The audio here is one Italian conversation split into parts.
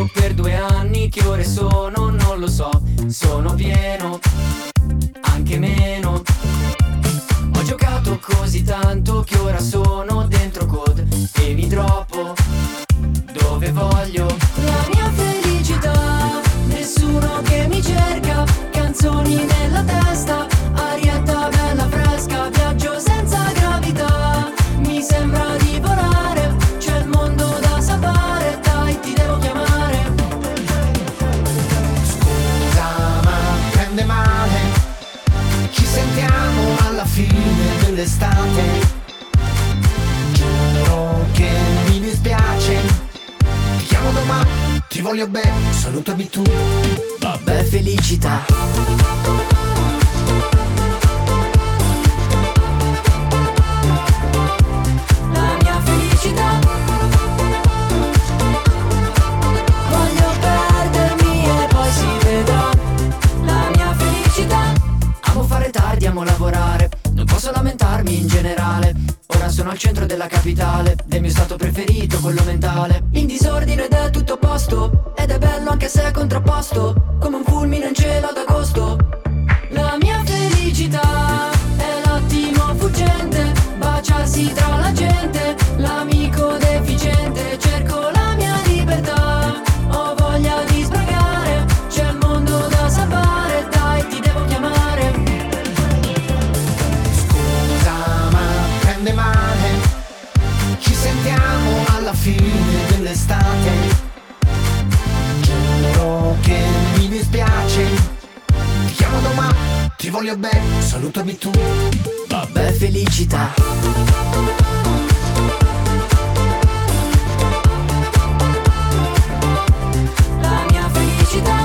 viaggiato per 2 anni, che ore sono non lo so. Sono pieno, anche meno. Ho giocato così tanto che ora sono dentro code e mi droppo dove voglio. La mia felicità, nessuno che mi cerca, canzoni nella testa, arietta bella fresca, viaggio senza gravità, mi sembra di volare, c'è il mondo da sapere, dai ti devo chiamare. Scusa ma prende male, ci sentiamo alla fine dell'estate. Giuro che mi dispiace, ti chiamo domani, ti voglio bene, salutami tu. Vabbè felicità. La mia felicità, voglio perdermi e poi si vedrà. La mia felicità, amo fare tardi, amo lavorare, non posso lamentarmi in generale. Ora sono al centro della capitale, del mio stato preferito, quello mentale. In disordine ed è tutto a posto, ed è bello anche se è contrapposto, come un fulmine in cielo ad agosto. La mia felicità è l'attimo fuggente, baciarsi tra la gente, l'amico deficiente. Cerco la mia libertà, ho voglia di sbragare, c'è il mondo da salvare, dai ti devo chiamare. Scusa ma prende male, ci sentiamo alla fine dell'estate. Giuro che mi dispiace, ti chiamo domani, ti voglio bene, salutami tu. Vabbè felicità. La mia felicità,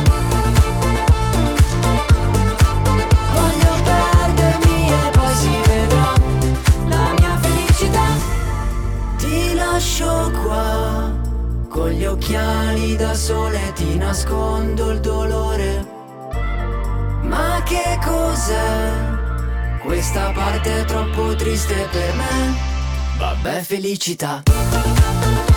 voglio perdermi e poi si vedrà. La mia felicità, ti lascio qua con gli occhiali da sole, ti nascondo il dolore. Ma che cos'è? Questa parte è troppo triste per me. Vabbè felicità.